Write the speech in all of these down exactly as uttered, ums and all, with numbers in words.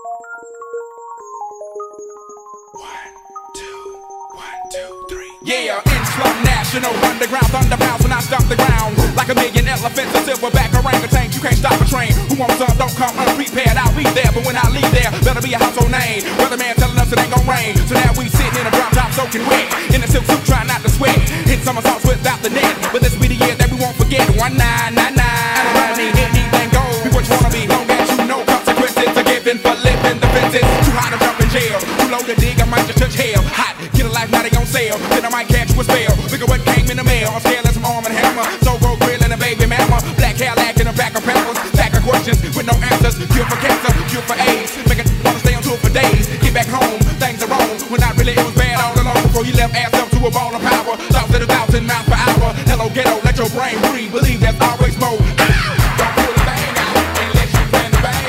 Yeah, Islam National Underground Thunder bounce when I stomp the ground. Like a million elephants, a silverback orangutan. You can't stop a train. Who wants some? Don't come unprepared. I'll be there, but when I leave there, better be a household name. Weatherman telling us it ain't gon' rain. So now we sitting in a drop top soaking wet. In a silk suit trying not to sweat. Hit somersaults without the net. But this be the year that we won't forget. One nine nine nine. And around me, anything goes. Be what you wanna be. Long as you know consequences are given for living the fences. Too hot to jump in jail. Too low to dig, I might just touch hell. Hot, get a life, now they on sale. Then I might catch you a spell. Look at what came in the mail. I'm scared of some arm and hammer. So go grill and a baby mama. Black Cadillac in a back of peppers. Back of questions with no answers. Cure for cancer, cure for AIDS. Make it wanna stay on tour for days. Get back home, things are wrong. When not really, it was bad all along. Before you left ass up to a ball of power. Thoughts at a thousand miles per hour. Hello ghetto, let your brain breathe. Believe there's always more. Don't pull the bang out unless you plan to bang.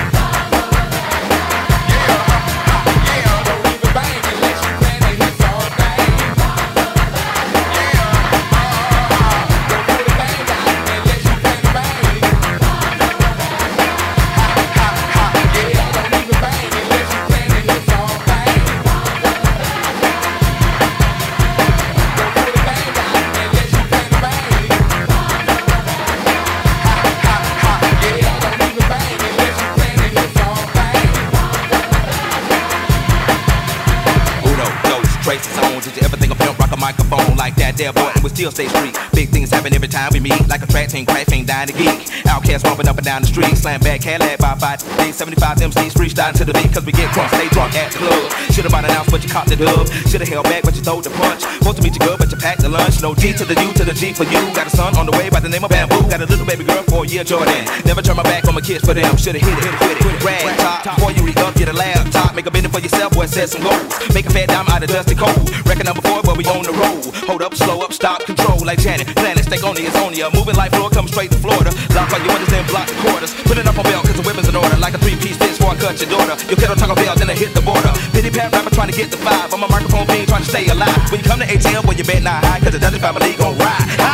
Traces on, did you ever think of pimp rock a microphone like that there boy, and we still stay street. Big things happen every time we meet, like a track team, crack team, dying to geek. Outcast bumping up and down the street, slam back, Cadillac by five, eight seventy-five M Cs freestyling to the beat, cause we get crunk, stay drunk at the club. Should've bought an ounce, but you caught the dub. Should've held back, but you throw the punch. Supposed to meet you good, but you packed the lunch. No G to the U to the G for you. Got a son on the way by the name of Bamboo. Got a little baby girl for a year, Jordan. Never turn my back on my kids for them. Should've hit it, hit it, hit it. Rag top, before you re-up, get a laptop. Make a business for yourself, boy, set some goals. Make a fat dime out of dusty cold. Reckon number four, but we on the road. Hold up, slow up, stop, control like Janet. Planet, stay on it's on ya. Moving like floor, come straight to Florida. Lock on your windows, then block the quarters. Put it up on belt, cause the women's in order. Like a three-piece bitch before I cut your daughter. Your kiddo talk about then I hit the border. Pity pat rapper trying to get the five. I'm a microphone being trying to stay alive. When you come to A T L, boy, you bet not high, cause the Dudley family gon' ride.